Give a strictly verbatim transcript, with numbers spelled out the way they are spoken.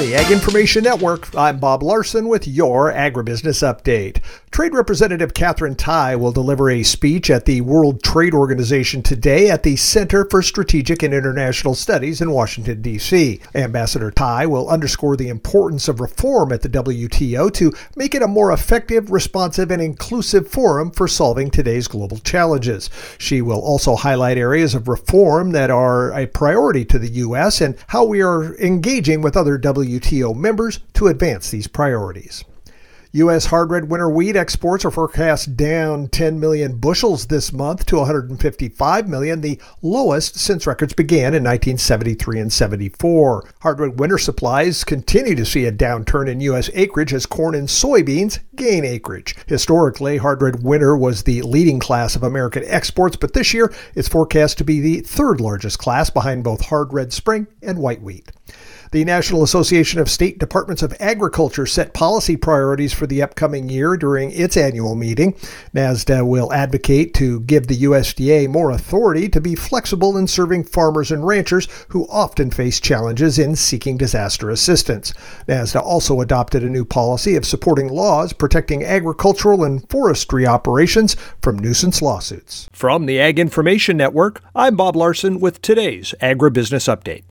the Ag Information Network, I'm Bob Larson with your Agribusiness Update. Trade Representative Katherine Tai will deliver a speech at the World Trade Organization today at the Center for Strategic and International Studies in Washington, D C Ambassador Tai will underscore the importance of reform at the W T O to make it a more effective, responsive, and inclusive forum for solving today's global challenges. She will also highlight areas of reform that are a priority to the U S and how we are engaging with other W T O members to advance these priorities. U S hard red winter wheat exports are forecast down ten million bushels this month to one hundred fifty-five million, the lowest since records began in nineteen seventy-three and seventy-four. Hard red winter supplies continue to see a downturn in U S acreage as corn and soybeans gain acreage. Historically, hard red winter was the leading class of American exports, but this year it's forecast to be the third largest class behind both hard red spring and white wheat. The National Association of State Departments of Agriculture set policy priorities for the upcoming year during its annual meeting. NASDA will advocate to give the U S D A more authority to be flexible in serving farmers and ranchers who often face challenges in seeking disaster assistance. NASDA also adopted a new policy of supporting laws protecting agricultural and forestry operations from nuisance lawsuits. From the Ag Information Network, I'm Bob Larson with today's Agribusiness Update.